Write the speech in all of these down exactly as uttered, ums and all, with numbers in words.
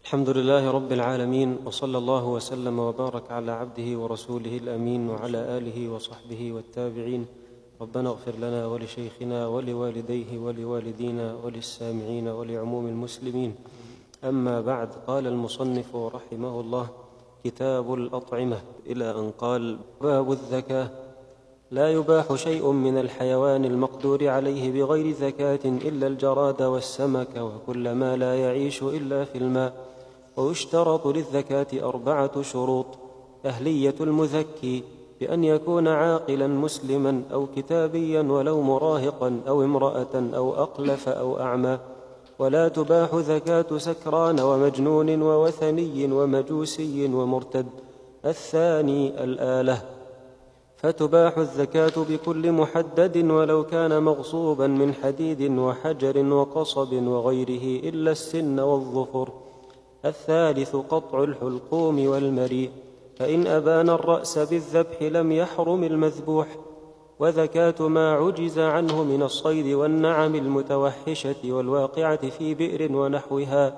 الحمد لله رب العالمين، وصلى الله وسلم وبارك على عبده ورسوله الأمين وعلى آله وصحبه والتابعين. ربنا اغفر لنا ولشيخنا ولوالديه ولوالدينا وللسامعين ولعموم المسلمين. أما بعد، قال المصنف رحمه الله: كتاب الأطعمة، إلى أن قال: باب الزكاة. لا يباح شيء من الحيوان المقدور عليه بغير زكاة إلا الجراد والسمك وكل ما لا يعيش إلا في الماء. ويشترط للزكاة أربعة شروط: أهلية المزكي بأن يكون عاقلا مسلما أو كتابيا ولو مراهقا أو امرأة أو أقلف أو أعمى. ولا تباح زكاة سكران ومجنون ووثني ومجوسي ومرتد. الثاني الآلة، فتباح الزكاة بكل محدد ولو كان مغصوبا من حديد وحجر وقصب وغيره إلا السن والظفر. الثالث قطع الحلقوم والمريء، فإن أبان الرأس بالذبح لم يحرم المذبوح. وزكاة ما عجز عنه من الصيد والنعم المتوحشة والواقعة في بئر ونحوها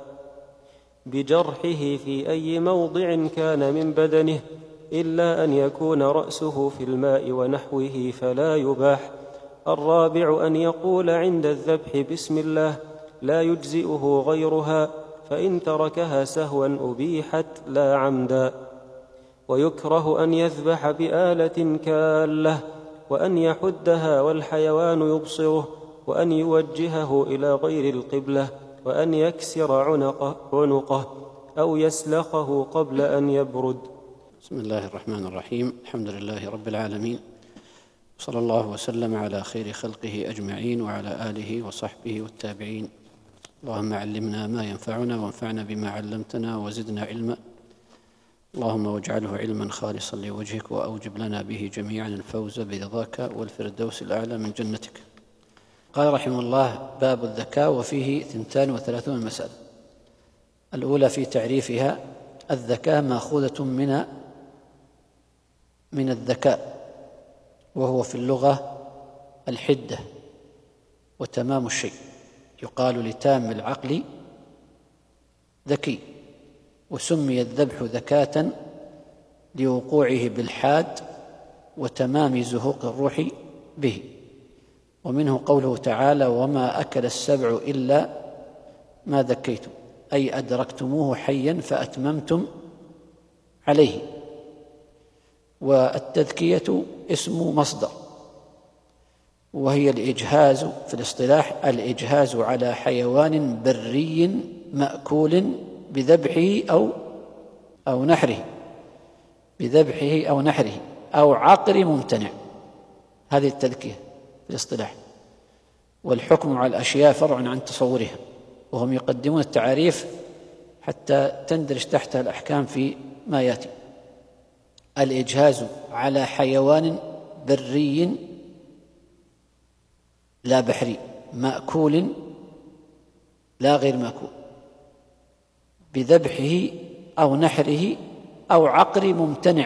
بجرحه في أي موضع كان من بدنه، إلا أن يكون رأسه في الماء ونحوه فلا يباح. الرابع أن يقول عند الذبح بسم الله، لا يجزئه غيرها، فإن تركها سهوا أبيحت لا عمدا. ويكره أن يذبح بآلة كالة، وأن يحدها والحيوان يبصره، وأن يوجهه إلى غير القبلة، وأن يكسر عنقه, عنقه أو يسلخه قبل أن يبرد. بسم الله الرحمن الرحيم. الحمد لله رب العالمين، صلى الله وسلم على خير خلقه أجمعين وعلى آله وصحبه والتابعين. اللهم علمنا ما ينفعنا وانفعنا بما علمتنا وزدنا علما. اللهم واجعله علما خالصا لوجهك، وأوجب لنا به جميعا الفوز برضاك والفردوس الأعلى من جنتك. قال رحمه الله: باب الزكاة، وفيه اثنتان وثلاثون مسألة. الأولى في تعريفها: الزكاة مأخوذة من من الذكاء، وهو في اللغة الحدة وتمام الشيء. يقال لتام العقل ذكي. وسمي الذبح زكاة لوقوعه بالحاد وتمام زهوق الروح به. ومنه قوله تعالى: وما أكل السبع إلا ما ذكيتم، أي أدركتموه حيا فأتممتم عليه. والتذكية اسم مصدر، وهي الإجهاز في الاصطلاح، الإجهاز على حيوان بري مأكول بذبحه أو أو نحره بذبحه أو نحره أو عقر ممتنع. هذه التذكية في الاصطلاح. والحكم على الأشياء فرع عن تصورها، وهم يقدمون التعاريف حتى تندرج تحتها الأحكام في ما يأتي. الإجهاز على حيوان بري لا بحري مأكول لا غير مأكول بذبحه أو نحره أو عقر ممتنع،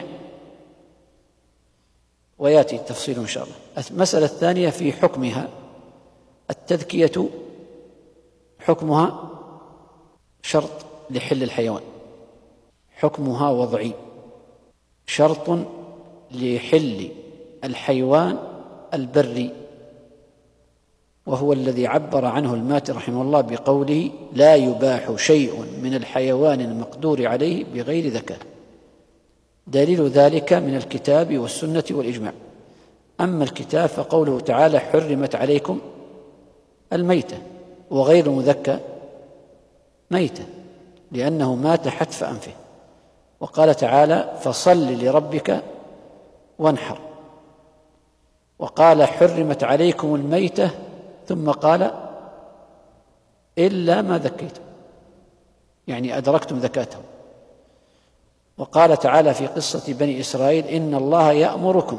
ويأتي التفصيل إن شاء الله. المسألة الثانية في حكمها: التذكية حكمها شرط لحل الحيوان، حكمها وضعي، شرط لحل الحيوان البري، وهو الذي عبر عنه الماتي رحمه الله بقوله: لا يباح شيء من الحيوان المقدور عليه بغير زكاة. دليل ذلك من الكتاب والسنة والإجماع. أما الكتاب فقوله تعالى: حرمت عليكم الميتة، وغير مذكى ميتة لأنه مات حتف أنفه. وقال تعالى: فصل لربك وانحر. وقال: حرمت عليكم الميتة، ثم قال: إلا ما ذكيتم، يعني أدركتم ذكاته. وقال تعالى في قصة بني إسرائيل: إن الله يأمركم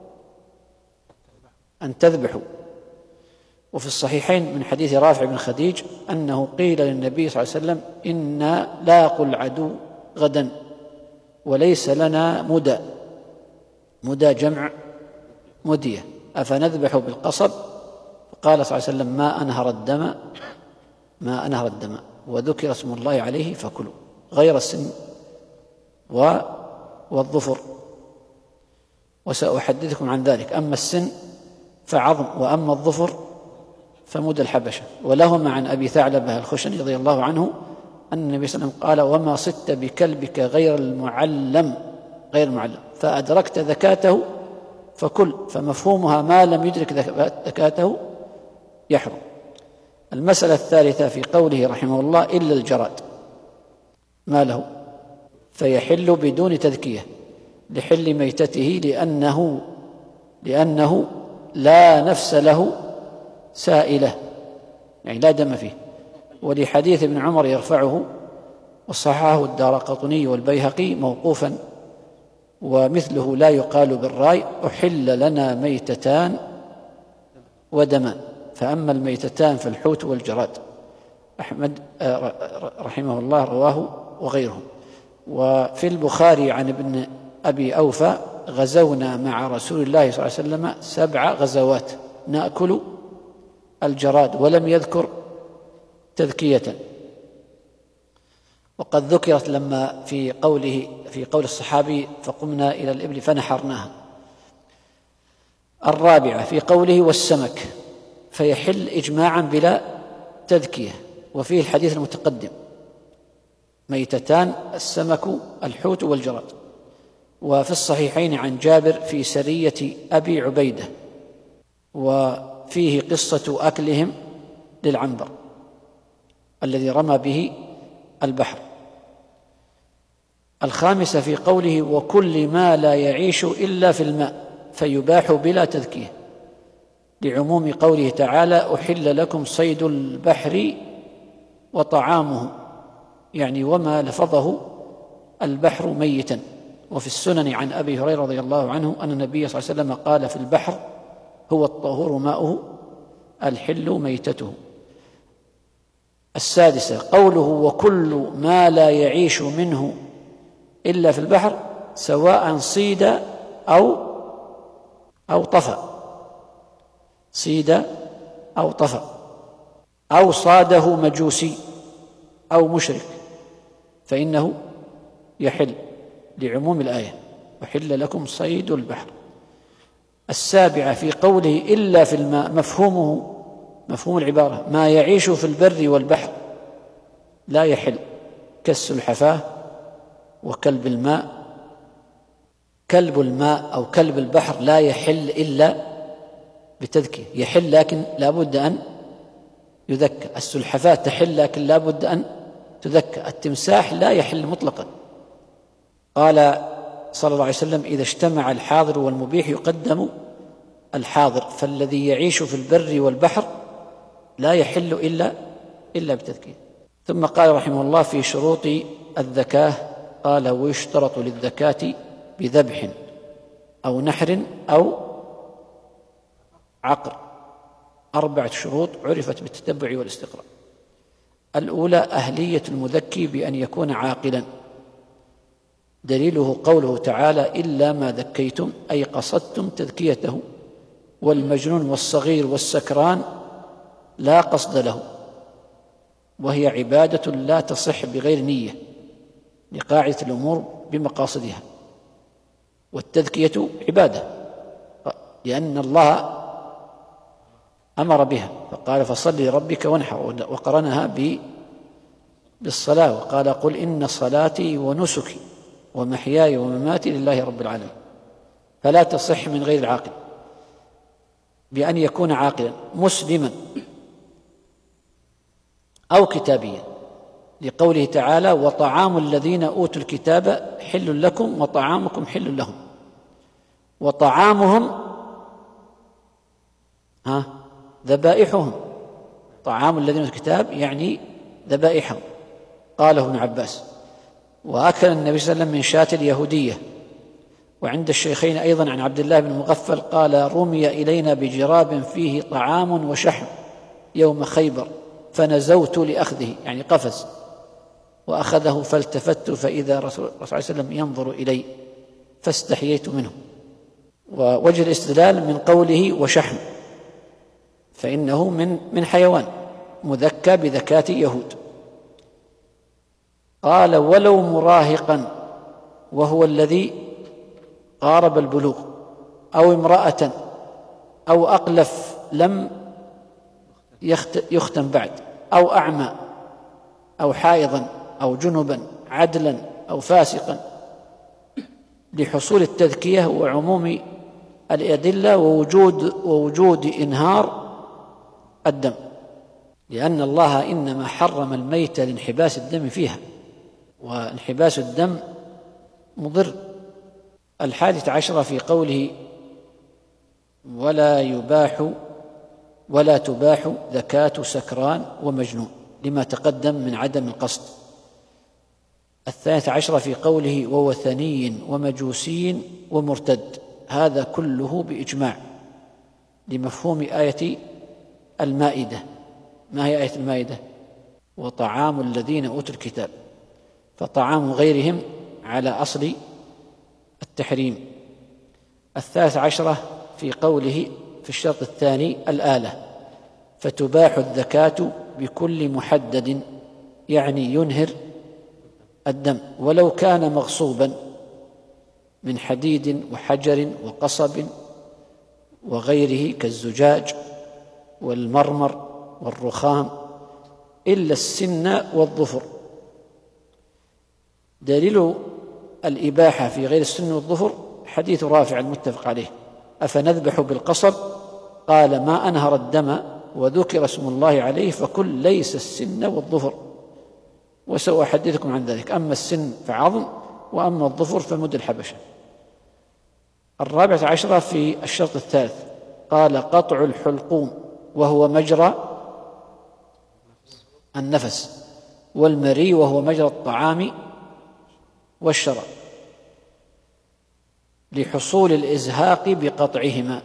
أن تذبحوا. وفي الصحيحين من حديث رافع بن خديج أنه قيل للنبي صلى الله عليه وسلم: إنا لاقوا العدو غدا وليس لنا مدى. مدى جمع مدية، أفنذبح بالقصب؟ فقال صلى الله عليه وسلم: ما أنهر الدم ما أنهر الدم وذكر اسم الله عليه فكلوا. غير السن والظفر، وسأحدثكم عن ذلك. أما السن فعظم، وأما الظفر فمد الحبشة. ولهما عن أبي ثعلبة الخشني رضي الله عنه أن النبي صلى الله عليه وسلم قال: وما صدت بكلبك غير المعلم غير المعلم فأدركت ذكاته فكل، فمفهومها ما لم يدرك ذكاته يحرم. المسألة الثالثة في قوله رحمه الله: إلا الجراد، ما له؟ فيحل بدون تذكية لحل ميتته، لأنه لأنه لا نفس له سائلة، يعني لا دم فيه. ولحديث ابن عمر يرفعه وصححه الدارقطني والبيهقي موقوفا، ومثله لا يقال بالراي: أحل لنا ميتتان ودمان، فأما الميتتان فالحوت والجراد. أحمد رحمه الله رواه وغيره. وفي البخاري عن ابن أبي أوفى: غزونا مع رسول الله صلى الله عليه وسلم سبع غزوات نأكل الجراد، ولم يذكر تذكية. وقد ذكرت لما في قوله في قول الصحابي: فقمنا إلى الإبل فنحرناها. الرابعة في قوله: والسمك، فيحل إجماعا بلا تذكية، وفيه الحديث المتقدم: ميتتان السمك الحوت والجراد. وفي الصحيحين عن جابر في سرية أبي عبيدة، وفيه قصة أكلهم للعنبر الذي رمى به البحر. الخامسة في قوله: وكل ما لا يعيش إلا في الماء، فيباح بلا تذكية، لعموم قوله تعالى: أحل لكم صيد البحر وطعامه، يعني وما لفظه البحر ميتا. وفي السنن عن أبي هريرة رضي الله عنه أن النبي صلى الله عليه وسلم قال في البحر: هو الطهور ماؤه الحل ميتته. السادسة قوله: وكل ما لا يعيش منه إلا في البحر، سواء صيد أو أو طفى، صيد أو طفى، أو صاده مجوسي أو مشرك، فإنه يحل، لعموم الآية: أحل لكم صيد البحر. السابعة في قوله: إلا في الماء، مفهومه مفهوم العبارة: ما يعيش في البر والبحر لا يحل، كالسلحفاة وكلب الماء. كلب الماء أو كلب البحر لا يحل إلا بتذكية، يحل لكن لا بد أن يذكى. السلحفاة تحل لكن لا بد أن تذكى. التمساح لا يحل مطلقا. قال صلى الله عليه وسلم: إذا اجتمع الحاضر والمبيح يقدم الحاضر، فالذي يعيش في البر والبحر لا يحل إلا إلا بتذكية. ثم قال رحمه الله في شروط الذكاة، قال: ويشترط للذكاة بذبح أو نحر أو عقر أربعة شروط عرفت بالتتبع والاستقراء. الأولى: أهلية المذكي بأن يكون عاقلا، دليله قوله تعالى: إلا ما ذكيتم، أي قصدتم تذكيته. والمجنون والصغير والسكران لا قصد له، وهي عبادة لا تصح بغير نية، لقاعدة الأمور بمقاصدها. والتذكية عبادة، لأن الله أمر بها، فقال: فصل لربك وانحر، وقرنها بالصلاة، وقال: قل إن صلاتي ونسكي ومحياي ومماتي لله رب العالمين. فلا تصح من غير العاقل، بأن يكون عاقلا مسلما أو كتابيا، لقوله تعالى: وطعام الذين أوتوا الكتاب حل لكم وطعامكم حل لهم. وطعامهم ها ذبائحهم، طعام الذين أوتوا الكتاب يعني ذبائحهم. قاله ابن عباس. وأكل النبي صلى الله عليه وسلم من شاة اليهودية. وعند الشيخين أيضا عن عبد الله بن مغفل قال: رمي إلينا بجراب فيه طعام وشحم يوم خيبر، فنزوت لأخذه، يعني قفز، وأخذه فالتفت فإذا رسول الله صلى الله عليه وسلم ينظر إلي فاستحييت منه. ووجه الاستدلال من قوله وشحم، فإنه من من حيوان مذكى بذكاة يهود. قال ولو مراهقا وهو الذي قارب البلوغ، أو امرأة، أو أقلف لم يختن بعد، أو أعمى، أو حائضا، أو جنبا، عدلا أو فاسقا، لحصول التذكية وعموم الأدلة ووجود, ووجود إنهار الدم، لأن الله إنما حرم الميت لانحباس الدم فيها، وانحباس الدم مضر. الحادث عشرة في قوله ولا يباح ولا تباح زكاة سكران ومجنون لما تقدم من عدم القصد. الثالث عشرة في قوله ووثني ومجوسي ومرتد، هذا كله بإجماع لمفهوم آية المائدة. ما هي آية المائدة؟ وطعام الذين أوتوا الكتاب، فطعام غيرهم على أصل التحريم. الثالث عشرة في قوله في الشرط الثاني الآلة، فتباح الزكاة بكل محدد، يعني ينهر الدم ولو كان مغصوبا من حديد وحجر وقصب وغيره كالزجاج والمرمر والرخام، إلا السن والظفر. دليل الإباحة في غير السن والظفر حديث رافع المتفق عليه، أفنذبح بالقصب؟ قال ما أنهر الدم وذكر اسم الله عليه فكل ليس السن والظفر، وسأحدثكم عن ذلك. أما السن فعظم، وأما الظفر فمد الحبشة. الرابعة عشرة في الشرط الثالث قال قطع الحلقوم وهو مجرى النفس، والمري وهو مجرى الطعام والشراب، لحصول الإزهاق بقطعهما.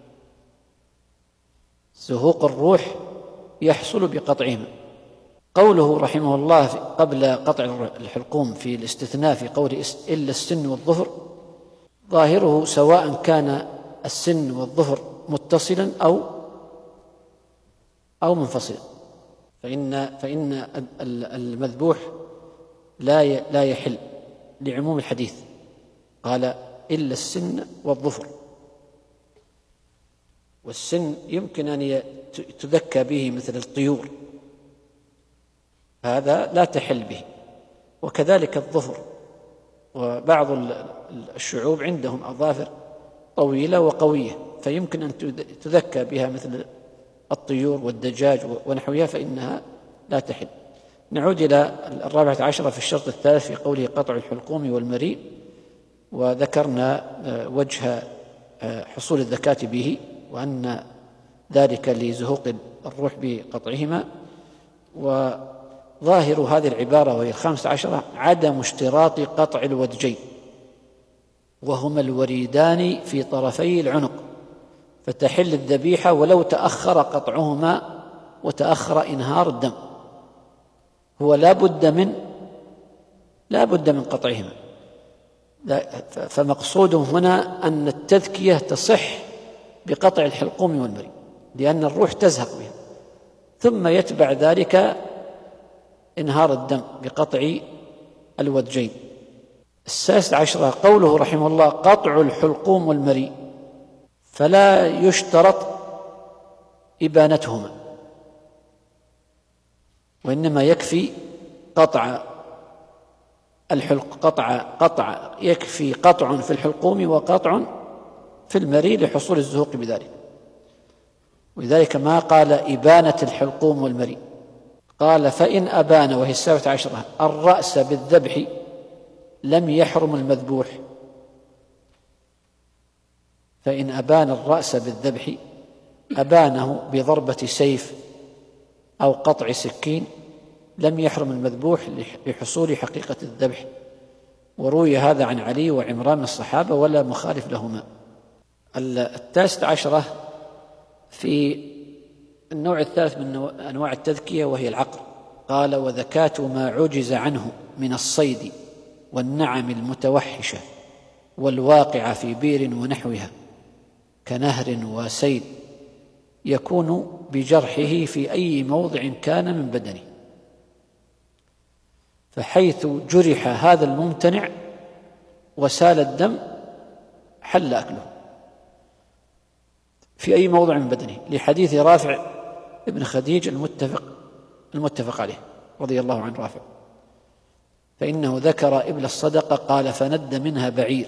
زهوق الروح يحصل بقطعهما. قوله رحمه الله قبل قطع الحلقوم في الاستثناء في قوله إلا السن والظفر، ظاهره سواء كان السن والظفر متصلا أو أو منفصلا، فإن فإن المذبوح لا لا يحل لعموم الحديث، قال إلا السن والظفر. والسن يمكن أن تذكى به مثل الطيور، هذا لا تحل به، وكذلك الظفر. وبعض الشعوب عندهم أظافر طويلة وقوية، فيمكن أن تذكى بها مثل الطيور والدجاج ونحوها، فإنها لا تحل. نعود إلى الرابعة عشرة في الشرط الثالث في قوله قطع الحلقوم والمريء، وذكرنا وجه حصول الزكاة به، وأن ذلك لزهوق الروح بقطعهما. وظاهر هذه العبارة وهي الخامسة عشرة عدم اشتراط قطع الودجين، وهما الوريدان في طرفي العنق، فتحل الذبيحة ولو تأخر قطعهما وتأخر إنهار الدم. هو لا بد من لا بد من قطعهما، فمقصوده هنا أن التذكية تصح بقطع الحلقوم والمريء، لأن الروح تزهق بها، ثم يتبع ذلك إنهار الدم بقطع الودجين. السادس عشرة قوله رحمه الله قطع الحلقوم والمريء، فلا يشترط إبانتهما، وإنما يكفي قطع الحلق قطع قطع يكفي قطع في الحلقوم وقطع في المريء لحصول الزهوق بذلك. ولذلك ما قال إبانة الحلقوم والمريء، قال فإن أبان، وهي السابعة عشرة، الرأس بالذبح لم يحرم المذبوح. فإن أبان الرأس بالذبح، أبانه بضربة سيف أو قطع سكين، لم يحرم المذبوح لحصول حقيقة الذبح. وروي هذا عن علي وعمران من الصحابة ولا مخالف لهما. التاسع عشرة في النوع الثالث من أنواع التذكية وهي العقر، قال وذكاة ما عجز عنه من الصيد والنعم المتوحشة والواقع في بير ونحوها كنهر وسيل، يكون بجرحه في أي موضع كان من بدنه. فحيث جرح هذا الممتنع وسال الدم حل أكله في أي موضع من بدنه، لحديث رافع ابن خديج المتفق المتفق عليه رضي الله عن رافع، فإنه ذكر إبل الصدقة قال فند منها بعير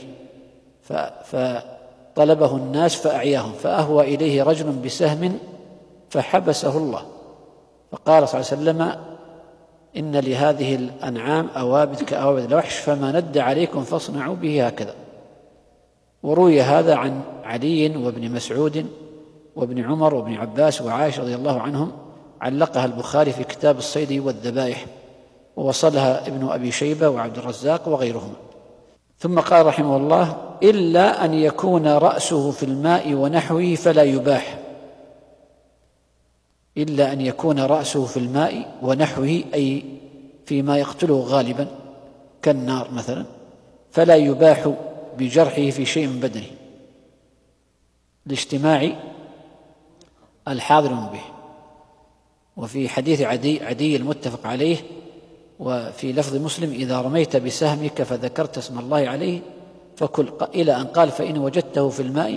فطلبه الناس فأعياهم، فأهوى إليه رجل بسهم فحبسه الله، فقال صلى الله عليه وسلم إن لهذه الأنعام أوابد كأوابد الوحش فما ند عليكم فاصنعوا به هكذا. وروي هذا عن علي وابن مسعود وابن عمر وابن عباس وعائشة رضي الله عنهم، علقها البخاري في كتاب الصيد والذبائح، ووصلها ابن أبي شيبة وعبد الرزاق وغيرهما. ثم قال رحمه الله إلا أن يكون رأسه في الماء ونحوه فلا يباح، إلا أن يكون رأسه في الماء ونحوه أي فيما يقتله غالبا كالنار مثلا، فلا يباح بجرحه في شيء من بدنه لاجتماع الحاضر المبيح. وفي حديث عدي, عدي المتفق عليه وفي لفظ مسلم إذا رميت بسهمك فذكرت اسم الله عليه فكل، إلى أن قال فإن وجدته في الماء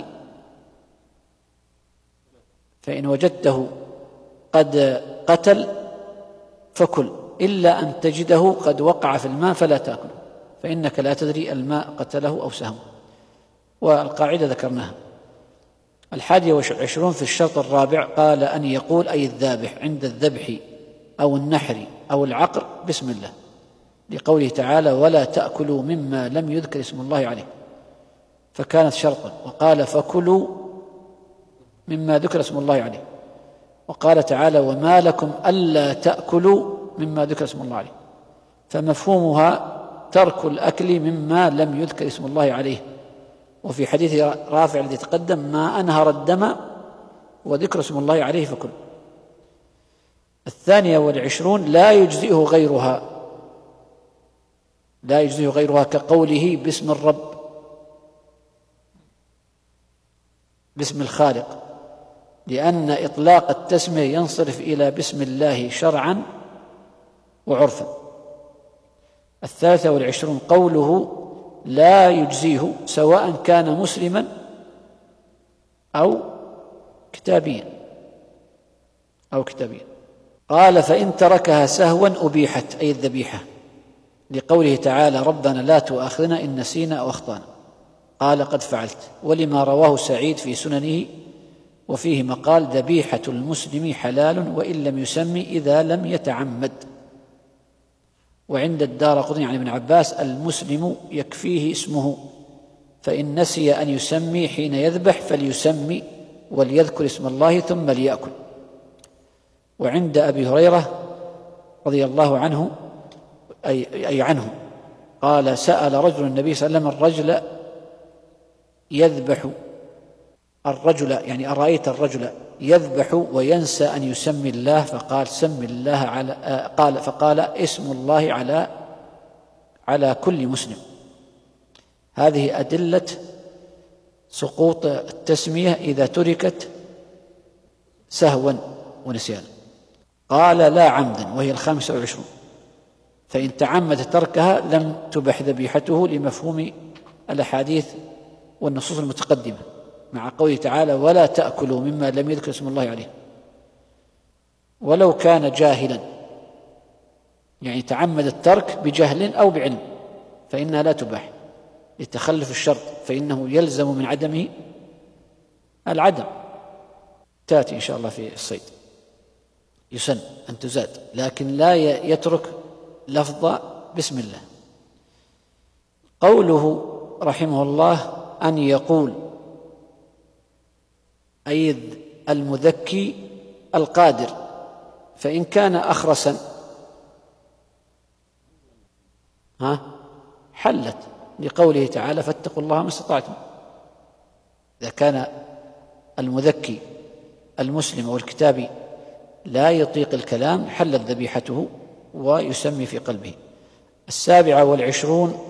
فإن وجدته قد قتل فكل، إلا أن تجده قد وقع في الماء فلا تأكله فإنك لا تدري الماء قتله أو سهمه. والقاعدة ذكرناها. الحادي والعشرون في الشرط الرابع قال أن يقول أي الذابح عند الذبح أو النحر أو العقر بسم الله، لقوله تعالى ولا تأكلوا مما لم يذكر اسم الله عليه، فكانت شرطا. وقال فكلوا مما ذكر اسم الله عليه، وقال تعالى وما لكم ألا تأكلوا مما ذكر اسم الله عليه، فمفهومها ترك الأكل مما لم يذكر اسم الله عليه. وفي حديث رافع الذي تقدم ما أنهر الدم وذكر اسم الله عليه فكل. الثانية والعشرون لا يجزئه غيرها، لا يجزئه غيرها كقوله باسم الرب باسم الخالق، لأن إطلاق التسمية ينصرف إلى بسم الله شرعا وعرفا. الثالثة والعشرون قوله لا يجزيه سواء كان مسلما أو كتابيا أو كتابيا. قال فإن تركها سهوا أبيحت أي الذبيحة، لقوله تعالى ربنا لا تؤاخذنا إن نسينا أو أخطأنا، قال قد فعلت. ولما رواه سعيد في سننه وفيه مقال ذبيحة المسلم حلال وإن لم يسمي إذا لم يتعمد. وعند الدارقطني عن ابن عباس المسلم يكفيه اسمه، فإن نسي أن يسمي حين يذبح فليسمي وليذكر اسم الله ثم ليأكل. وعند أبي هريرة رضي الله عنه أي, أي عنه قال سأل رجل النبي صلى الله عليه وسلم الرجل يذبح الرجل يعني أرأيت الرجل يذبح وينسى أن يسمي الله، فقال سم الله على قال فقال اسم الله على على كل مسلم. هذه أدلة سقوط التسمية إذا تركت سهوا ونسيانا. قال لا عمدا وهي الخامسة والعشرون، فإن تعمد تركها لم تبح ذبيحته لمفهوم الأحاديث والنصوص المتقدمة، مع قوله تعالى ولا تأكلوا مما لم يذكر اسم الله عليه. ولو كان جاهلا يعني تعمد الترك بجهل أو بعلم فإنها لا تباح لتخلف الشرط، فإنه يلزم من عدمه العدم. تأتي إن شاء الله في الصيد يسن أن تزاد، لكن لا يترك لفظ بسم الله. قوله رحمه الله أن يقول أي المذكي القادر، فإن كان أخرسا ها حلت لقوله تعالى فاتقوا الله ما استطعتم. إذا كان المذكي المسلم أو الكتابي لا يطيق الكلام حلت ذبيحته ويسمي في قلبه. السابعة والعشرون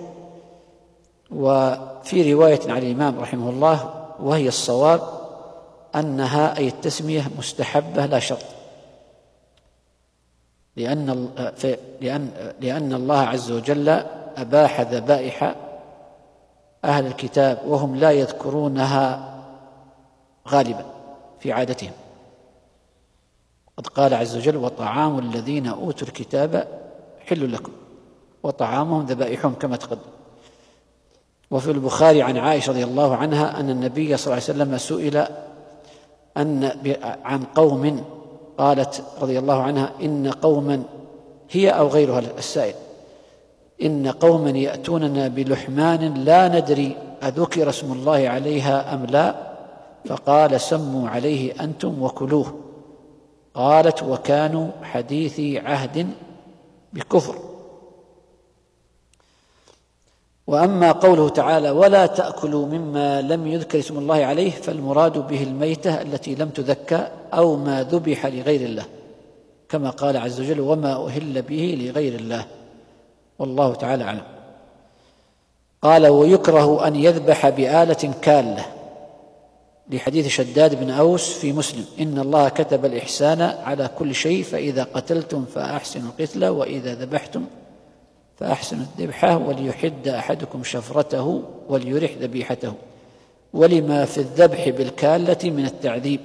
وفي رواية عن الإمام رحمه الله وهي الصواب أنها أي التسمية مستحبة لا شرط، لأن لأن لأن الله عز وجل أباح ذبائح أهل الكتاب وهم لا يذكرونها غالبا في عادتهم. قد قال عز وجل: وطعام الذين أوتوا الكتاب حل لكم وطعامهم ذبائحهم كما تقدم. وفي البخاري عن عائشة رضي الله عنها أن النبي صلى الله عليه وسلم سئل أن عن قوم، قالت رضي الله عنها: إن قوما، هي أو غيرها السائل، إن قوما يأتوننا بلحمان لا ندري أذكر اسم الله عليها أم لا، فقال: سموا عليه أنتم وكلوه. قالت: وكانوا حديثي عهد بكفر. وأما قوله تعالى: ولا تأكلوا مما لم يذكر اسم الله عليه، فالمراد به الميتة التي لم تذكى أو ما ذبح لغير الله، كما قال عز وجل: وما أهل به لغير الله، والله تعالى أعلم. قال: ويكره أن يذبح بآلة كالة، لحديث شداد بن أوس في مسلم: إن الله كتب الإحسان على كل شيء، فإذا قتلتم فأحسنوا القتل، وإذا ذبحتم فأحسنوا الذبحة، وليحد أحدكم شفرته وليرح ذبيحته، ولما في الذبح بالكالة من التعذيب.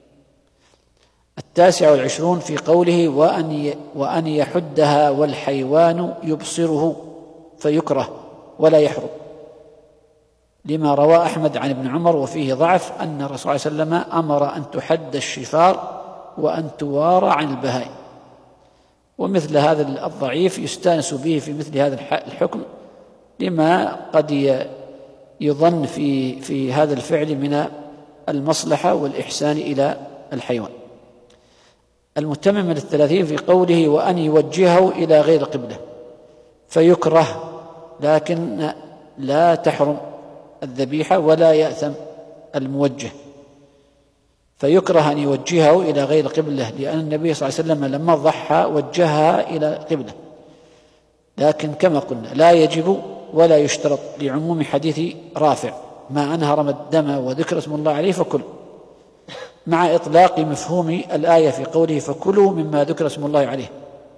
التاسع والعشرون في قوله: وأن وأن يحدها والحيوان يبصره، فيكره ولا يحرم، لما روى أحمد عن ابن عمر وفيه ضعف أن الرسول صلى الله عليه وسلم أمر أن تحد الشفار وأن توارى عن البهائم. ومثل هذا الضعيف يستانس به في مثل هذا الحكم، لما قد يظن في في هذا الفعل من المصلحة والإحسان إلى الحيوان. المتمم للثلاثين في قوله: وأن يوجهه إلى غير قبله، فيكره لكن لا تحرم الذبيحة ولا يأثم الموجه. فيكره أن يوجهه إلى غير قبله، لأن النبي صلى الله عليه وسلم لما ضحى وجهها إلى قبله، لكن كما قلنا لا يجب ولا يشترط، لعموم حديث رافع: ما أنهر الدم وذكر اسم الله عليه فكل، مع إطلاق مفهوم الآية في قوله: فكلوا مما ذكر اسم الله عليه.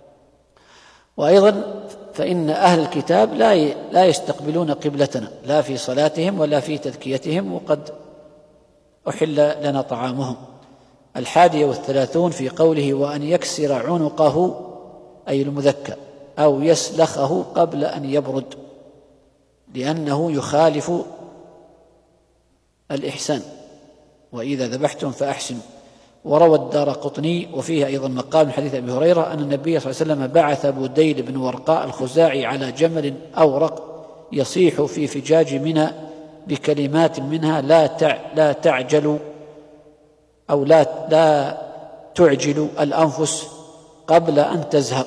وأيضا فإن أهل الكتاب لا لا يستقبلون قبلتنا لا في صلاتهم ولا في تذكيتهم، وقد أحل لنا طعامهم. الحادية والثلاثون في قوله: وأن يكسر عنقه، أي المذكى، أو يسلخه قبل أن يبرد، لأنه يخالف الإحسان: وإذا ذبحتم فأحسنوا. وروى الدارقطني وفيه أيضا مقال من حديث أبي هريرة أن النبي صلى الله عليه وسلم بعث بديل بن ورقاء الخزاعي على جمل أورق يصيح في فجاج منى بكلمات منها: لا تع لا تعجلوا أو لا لا تعجلوا الأنفس قبل أن تزهق.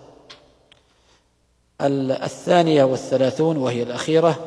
الثانية والثلاثون وهي الأخيرة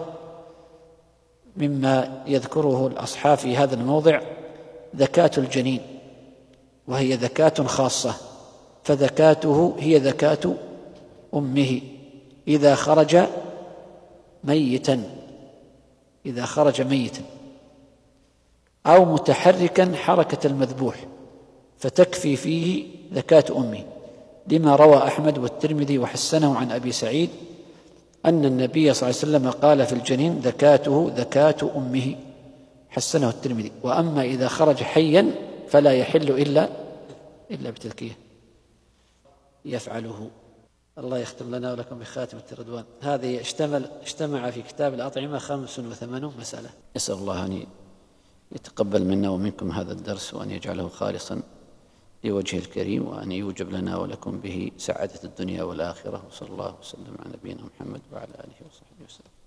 مما يذكره الأصحاب في هذا الموضع: ذكاة الجنين، وهي ذكاة خاصة، فذكاته هي ذكاة أمه إذا خرج ميتا إذا خرج ميتا أو متحركا حركة المذبوح، فتكفي فيه ذكاة أمه، لما روى أحمد والترمذي وحسنه عن أبي سعيد أن النبي صلى الله عليه وسلم قال في الجنين: ذكاته ذكاة أمه، حسنه الترمذي. وأما إذا خرج حيا فلا يحل إلا إلا بتذكية يفعله. الله يختم لنا ولكم بخاتمة الرضوان. هذه اشتمل اجتمع في كتاب الأطعمة خمس وثمانون مسألة. نسأل الله أن يتقبل منا ومنكم هذا الدرس، وأن يجعله خالصا لوجهه الكريم، وأن يوجب لنا ولكم به سعادة الدنيا والآخرة. وصلى الله وسلم على نبينا محمد وعلى آله وصحبه وسلم.